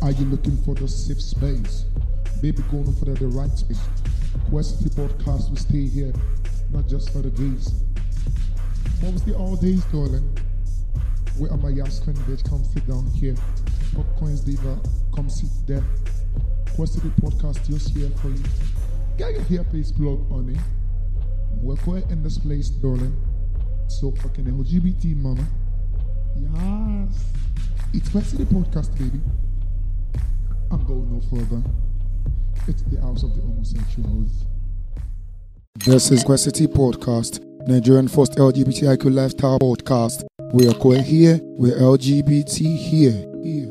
Are you looking for the safe space? Baby, going for the right space. Quest City Podcast will stay here, not just for the gays. What was the all days, darling? Where am I asking, bitch? Come sit down here. Popcorn's diva, come sit there. Quest City Podcast just here for you. Get your here, please plug on it. We're quite in this place, darling. So fucking LGBT, mama. Yes. It's Quest City Podcast, baby. I'm going no further. It's the house of the homosexuals. This is Quest City Podcast, Nigerian first LGBTIQ lifestyle podcast. We are queer here, we're LGBT here.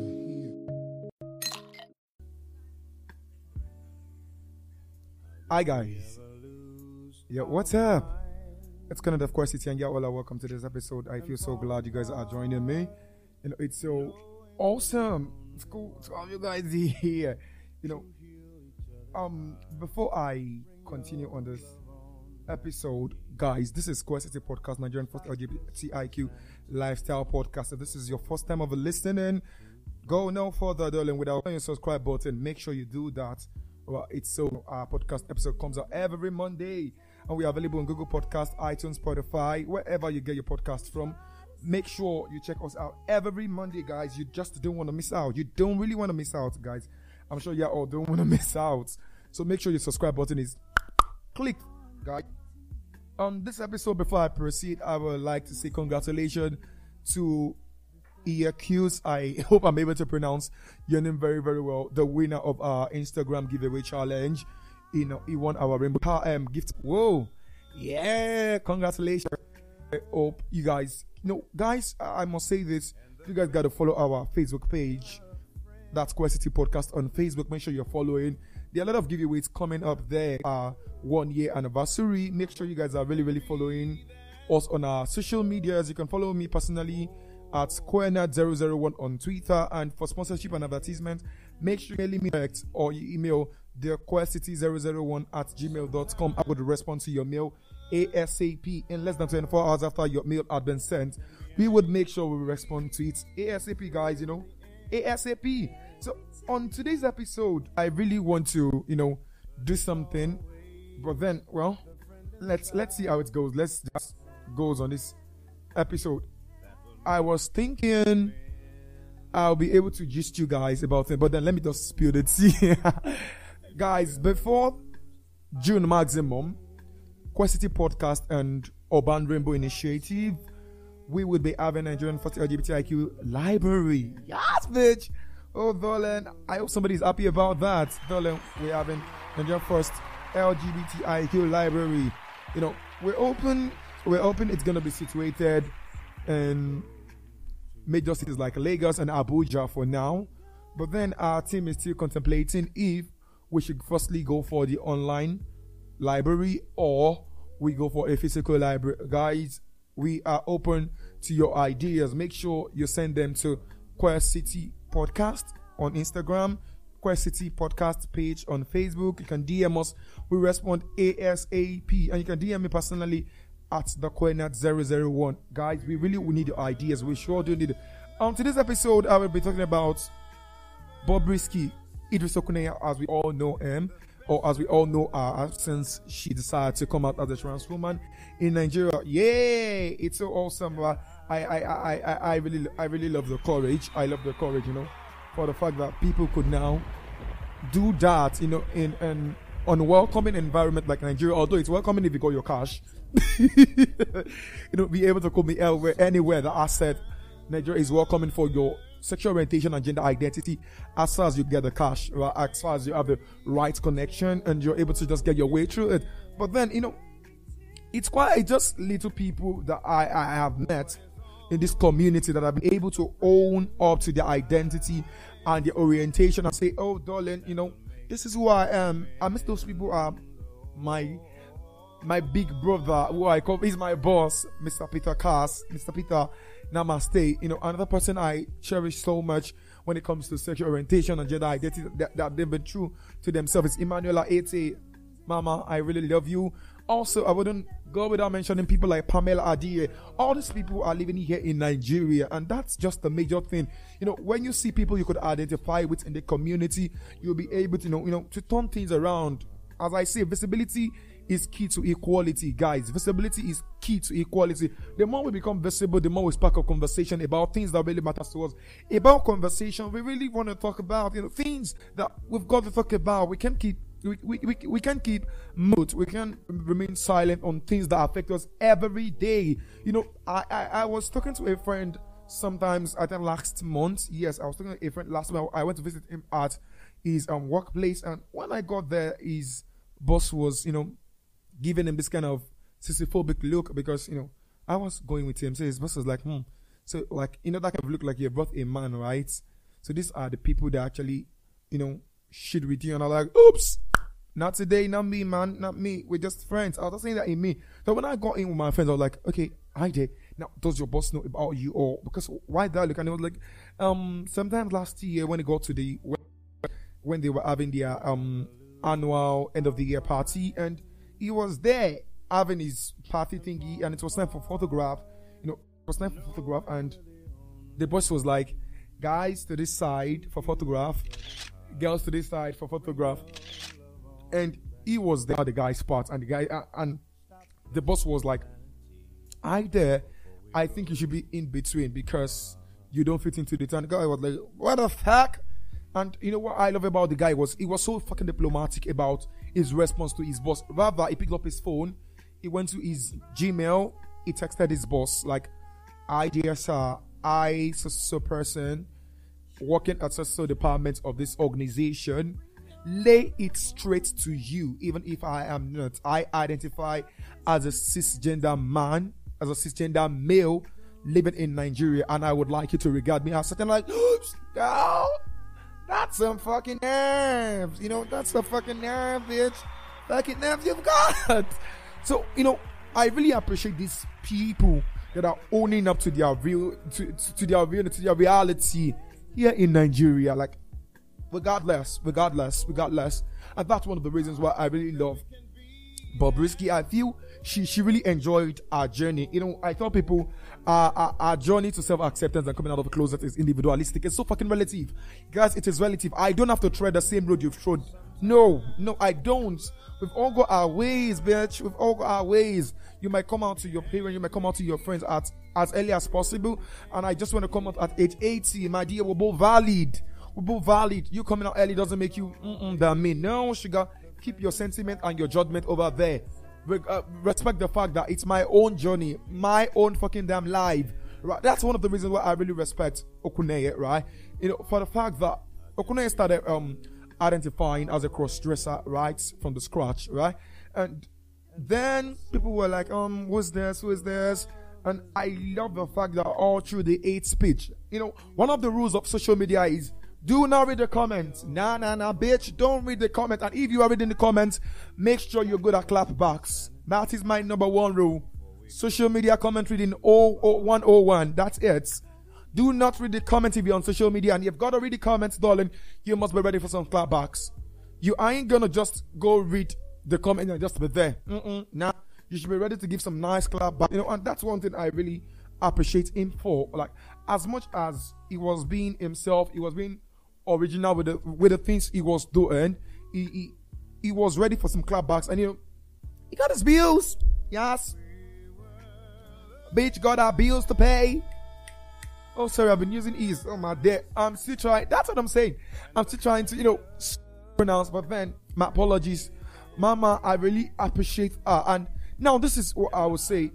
Hi guys. Yo, what's up? It's Kenneth of Quest City and y'all, welcome to this episode. I feel so glad you guys are joining me. You know, it's so awesome. It's cool to have you guys here. You know, before I continue on this episode, guys, this is Quest City Podcast, Nigerian first LGBTIQ lifestyle podcast. If this is your first time of listening, go no further, darling, without hitting the subscribe button. Make sure you do that. Well, it's so our podcast episode comes out every Monday, and we are available on Google Podcast, iTunes, Spotify, wherever you get your podcast from. Make sure you check us out every Monday, guys. You just don't want to miss out. You don't really want to miss out, guys. I'm sure you all don't want to miss out. So make sure your subscribe button is clicked, guys. On this episode, before I proceed, I would like to say congratulations to Iacuse. I hope I'm able to pronounce your name very, very well. The winner of our Instagram giveaway challenge. You know, he won our rainbow gift. Whoa. Yeah, congratulations. I hope you guys, guys, I must say this. You guys got to follow our Facebook page. That's Quest City Podcast on Facebook. Make sure you're following. There are a lot of giveaways coming up there. 1 year anniversary. Make sure you guys are really, really following us on our social medias. You can follow me personally at SquareNet001 on Twitter. And for sponsorship and advertisement, make sure you email me direct or you email thequestcity001 at gmail.com. I would respond to your mail ASAP in less than 24 hours after your mail had been sent. We would make sure we respond to it ASAP, guys, ASAP. So on today's episode, I really want to, do something. But then, well, let's see how it goes. Let's just goes on this episode. I was thinking I'll be able to gist you guys about it, but then let me just spill the tea. Guys, before June maximum, Quest City Podcast and Urban Rainbow Initiative, we would be having Nigerian first LGBTIQ library. Yes, bitch. Oh, darling, I hope somebody's happy about that. Darling, we're having Nigerian first LGBTIQ library. We're open. It's going to be situated in major cities like Lagos and Abuja for now. But then our team is still contemplating if we should firstly go for the online library or we go for a physical library. Guys, we are open to your ideas. Make sure you send them to Quest City Podcast on Instagram, Quest City Podcast page on Facebook. You can DM us. We respond ASAP. And you can DM me personally at thequestcity001. Guys, we need your ideas. We sure do need it. On today's episode, I will be talking about Bobrisky, Idris Okuneye, as we all know him, or as we all know her, since she decided to come out as a trans woman in Nigeria. Yay! It's so awesome. I really love the courage. I love the courage, for the fact that people could now do that, in an unwelcoming environment like Nigeria. Although it's welcoming if you got your cash, be able to come anywhere that I said Nigeria is welcoming for your sexual orientation and gender identity, as far as you get the cash, right? As far as you have the right connection and you're able to just get your way through it. But then, it's quite just little people that I have met in this community that have been able to own up to their identity and their orientation and say, oh, darling, this is who I am. I miss those people. My big brother, who I call, he's my boss, Mr. Peter Cass, Mr. Peter Namaste. Another person I cherish so much when it comes to sexual orientation and gender identity that they've been true to themselves is Emanuela Ete. Mama, I really love you. Also, I wouldn't go without mentioning people like Pamela Adie. All these people are living here in Nigeria, and that's just the major thing. When you see people you could identify with in the community, you'll be able to, to turn things around. As I say, visibility is key to equality, guys. Visibility is key to equality. The more we become visible, the more we spark a conversation about things that really matters to us. About conversation, we really want to talk about, things that we've got to talk about. We can't keep we can't keep mute. We can't remain silent on things that affect us every day. I was talking to a friend sometimes, I think last month. Yes, I was talking to a friend last month. I went to visit him at his workplace, and when I got there, his boss was, giving him this kind of sissy-phobic look because, I was going with him. So his boss was like, So, like, that kind of look like you brought a man, right? So these are the people that actually, shit with you. And I'm like, oops, not today, not me, man, not me. We're just friends. I was just saying that in me. So when I got in with my friends, I was like, okay, hi there. Now, does your boss know about you? Or because why that look? And it was like, sometimes last year when it got to when they were having their annual end of the year party, and he was there having his party thingy, and it was time for photograph. It was time for photograph, and the boss was like, guys to this side for photograph, girls to this side for photograph. And he was there at the guy's spot, and the guy and the boss was like, I think you should be in between because you don't fit into the town. The guy was like, what the fuck? And you know what I love about the guy was he was so fucking diplomatic about his response to his boss. Rather, he picked up his phone, he went to his Gmail, he texted his boss like, "Hi dear sir, I so person working at so department of this organization, lay it straight to you, even if I am not. I identify as a cisgender man, as a cisgender male living in Nigeria, and I would like you to regard me as something like, oops, no, that's some fucking nerves. That's the fucking nerve, bitch. Fucking nerves you've got." So, I really appreciate these people that are owning up to their their reality here in Nigeria. Like, regardless. And that's one of the reasons why I really love Bobrisky. I feel she really enjoyed our journey. I tell people our journey to self-acceptance and coming out of the closet is individualistic. It's so fucking relative. Guys, it is relative. I don't have to tread the same road you've trod. No, I don't. We've all got our ways, bitch. We've all got our ways. You might come out to your parents, you might come out to your friends as early as possible. And I just want to come out at age 80. My dear, we're both valid. You coming out early doesn't make you than me. No, sugar. Keep your sentiment and your judgment over there. Respect the fact that it's my own journey, my own fucking damn life. Right? That's one of the reasons why I really respect Okuneye, right? For the fact that Okuneye started identifying as a cross-dresser, right, from the scratch, right? And then people were like, who's this? And I love the fact that all through the hate speech, one of the rules of social media is do not read the comments. Nah, bitch. Don't read the comments. And if you are reading the comments, make sure you're good at clapbacks. That is my number one rule. Social media comment reading 101. That's it. Do not read the comments if you're on social media. And you've got to read the comments, darling. You must be ready for some clapbacks. You ain't gonna just go read the comment and just be there. Nah. You should be ready to give some nice clapbacks. And that's one thing I really appreciate him for. Like, as much as he was being himself, he was being original with the things he was doing, he was ready for some clapbacks. And he got his bills. Yes, bitch, got our bills to pay. Oh, sorry, I've been using ease. Oh my dear, I'm still trying. That's what I'm saying. I'm still trying to pronounce, but then my apologies, Mama. I really appreciate her. And now this is what I would say.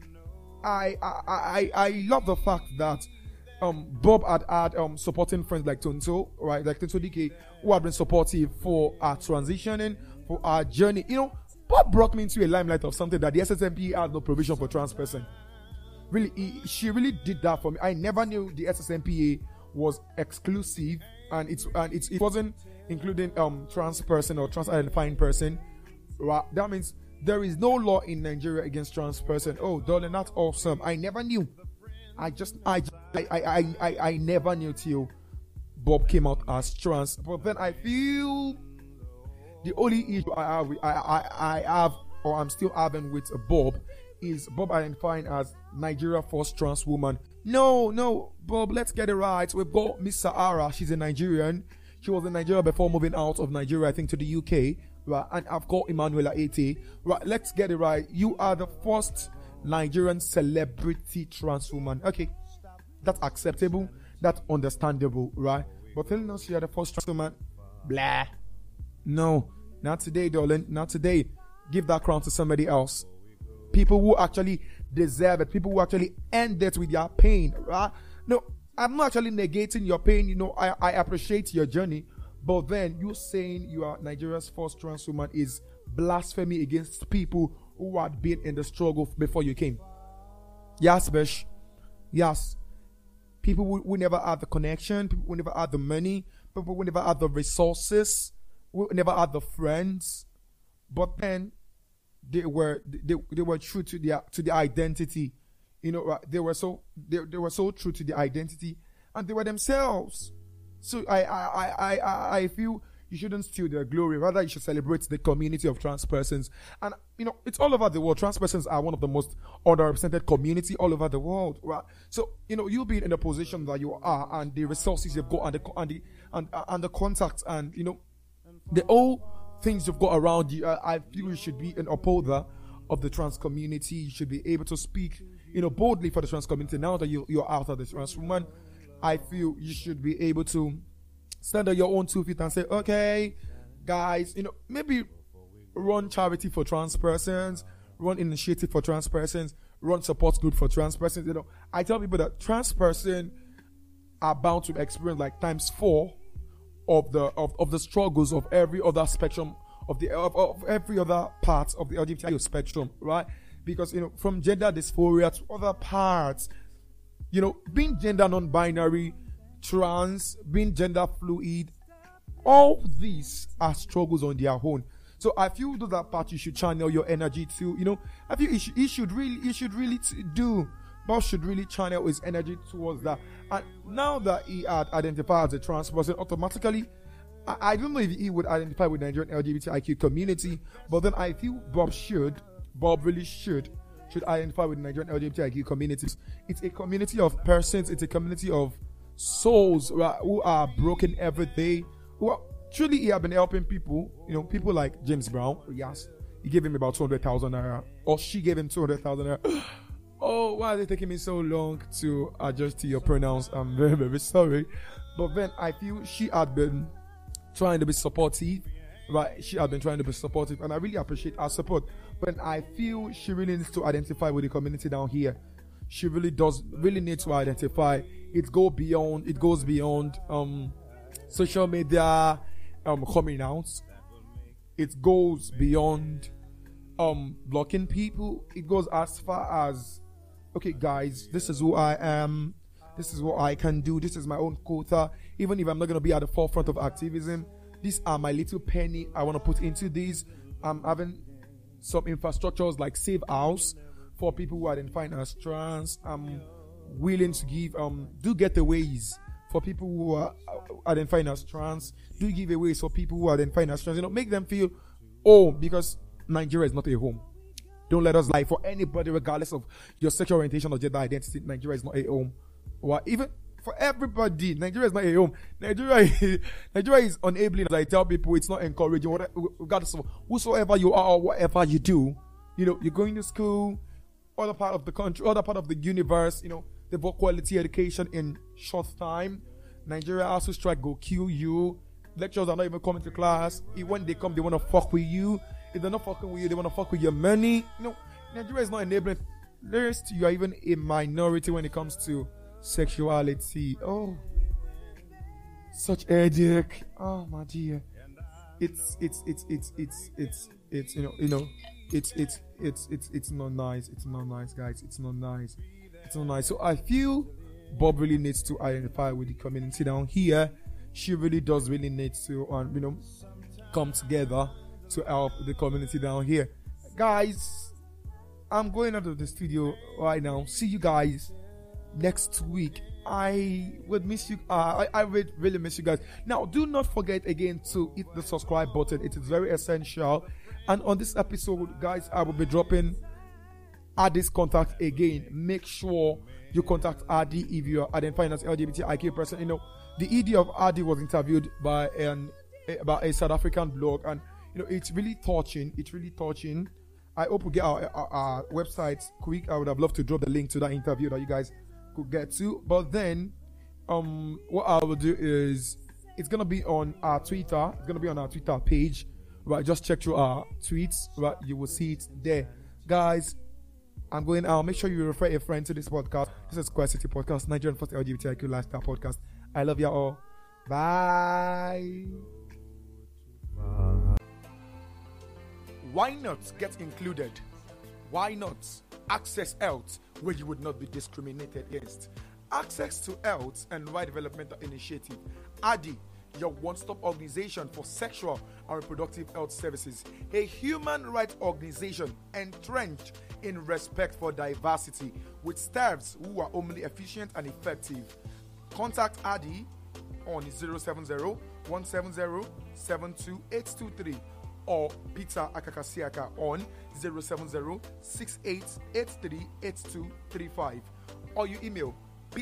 I love the fact that Bob had supporting friends like Tonto, right, like Tonto DK, who have been supportive for our transitioning, for our journey. Bob brought me into a limelight of something that the SSMP had no provision for trans person. Really, she really did that for me. I never knew the SSMPA was exclusive, and it wasn't including trans person or trans identifying person. Right? That means there is no law in Nigeria against trans person. Oh, darling, that's awesome. I never knew. I never knew till Bob came out as trans. But then I feel the only issue I have or I'm still having with Bob is Bob identifying as Nigeria first trans woman. No, Bob, let's get it right. We've got Miss Sahara. She's a Nigerian. She was in Nigeria before moving out of Nigeria, I think, to the UK. Right, and I've got Emanuela Ete. Right, let's get it right. You are the first Nigerian celebrity trans woman. Okay, that's acceptable. That's understandable, right? But telling us you're the first trans woman, blah. No, not today, darling. Not today. Give that crown to somebody else. People who actually deserve it. People who actually end it with their pain, right? No, I'm not actually negating your pain. You know, I appreciate your journey. But then you saying you are Nigeria's first trans woman is blasphemy against people who had been in the struggle before you came. Yes, Bish. Yes. People who never had the connection, people who never had the money, people who never had the resources, who never had the friends. But then they were true to their identity. You know, right? They were so true to their identity, and they were themselves. So I feel you shouldn't steal their glory. Rather, you should celebrate the community of trans persons. And, you know, it's all over the world. Trans persons are one of the most underrepresented community all over the world, right? So, you know, you being in the position that you are and the resources you've got and the contacts and, you know, the all things you've got around you, I feel you should be an upholder of the trans community. You should be able to speak, you know, boldly for the trans community. Now that you're out of the trans woman, I feel you should be able to stand on your own 2 feet and say, okay, guys, you know, maybe run charity for trans persons, run initiative for trans persons, run support group for trans persons. You know, I tell people that trans person are bound to experience like times 4 of the struggles of every other spectrum of every other part of the LGBTQ spectrum, right? Because, you know, from gender dysphoria to other parts, you know, being gender non-binary, trans, being gender fluid, all these are struggles on their own. So I feel that part you should channel your energy to. You know, I feel he should really do. Bob should really channel his energy towards that. And now that he had identified as a trans person, automatically, I don't know if he would identify with the Nigerian LGBTIQ community, but then I feel Bob really should identify with the Nigerian LGBTIQ communities. It's a community of persons, it's a community of souls who are broken every day, who are, truly he have been helping people, you know, people like James Brown. Yes, he gave him about 200,000 naira, or she gave him 200,000 naira. Oh, why is it taking me so long to adjust to your pronouns? I'm very, very sorry. But then I feel she had been trying to be supportive, right? She had been trying to be supportive, and I really appreciate her support. But I feel she really needs to identify with the community down here. She really need to identify. It goes beyond social media coming out. It goes beyond blocking people. It goes as far as, okay, guys, this is who I am. This is what I can do. This is my own quota. Even if I'm not going to be at the forefront of activism, these are my little penny I want to put into this. I'm having some infrastructures like Save House for people who are identifying as trans. I'm willing to give do getaways for people who are identifying as trans. Do giveaways for people who are identifying as trans. You know, make them feel because Nigeria is not a home. Don't let us lie. For anybody, regardless of your sexual orientation or gender identity, Nigeria is not a home. Or even for everybody, Nigeria is not a home. Nigeria is enabling. As I tell people, it's not encouraging. Regardless of whosoever you are or whatever you do, you know, you're going to school, other part of the country, other part of the universe, you know, they've got quality education in short time. Nigeria also strike go kill you. Lecturers are not even coming to class. When they come, they want to fuck with you. If they're not fucking with you, they want to fuck with your money. You know, Nigeria is not enabling. Nearest you are even a minority when it comes to sexuality. Oh, such headache. Oh my dear. It's not nice. It's not nice, guys. It's not nice. It's not nice. So I feel Bob really needs to identify with the community down here. She really does really need to come together to help the community down here. Guys, I'm going out of the studio right now. See you guys next week. I would miss you. I would really miss you guys. Now, do not forget again to hit the subscribe button. It is very essential. And on this episode, guys, I will be dropping Adi's contact again. Make sure you contact Adi if you are identifying as LGBTIQ person. You know, the ED of Adi was interviewed by a South African blog, and you know, it's really touching. It's really touching. I hope we get our website quick. I would have loved to drop the link to that interview that you guys could get to. But then, what I will do is it's gonna be on our Twitter. It's gonna be on our Twitter page. Right, just check through our tweets. Right, you will see it there, guys. I'm going out. Make sure you refer a friend to this podcast. This is Quest City Podcast, Nigerian first LGBTIQ lifestyle podcast. I love you all. Bye. Why not get included? Why not access health where you would not be discriminated against? Access to Health and Right Developmental Initiative, ADI, your one-stop organization for sexual and reproductive health services, a human rights organization entrenched in respect for diversity with staffs who are only efficient and effective. Contact ADI on 070-170-72823 or Peter Akakasiaka on 070-6883-8235, or you email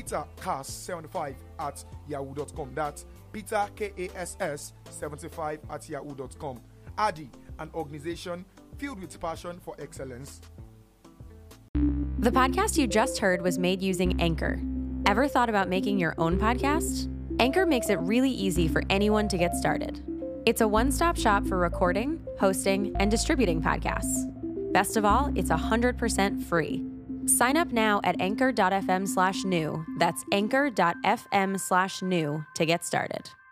peterkass75@yahoo.com. That's Peter KASS75@yahoo.com. ADI, an organization filled with passion for excellence. The podcast you just heard was made using Anchor. Ever thought about making your own podcast? Anchor makes it really easy for anyone to get started. It's a one-stop shop for recording, hosting, and distributing podcasts. Best of all, it's 100% free. Sign up now at anchor.fm/new. That's anchor.fm/new to get started.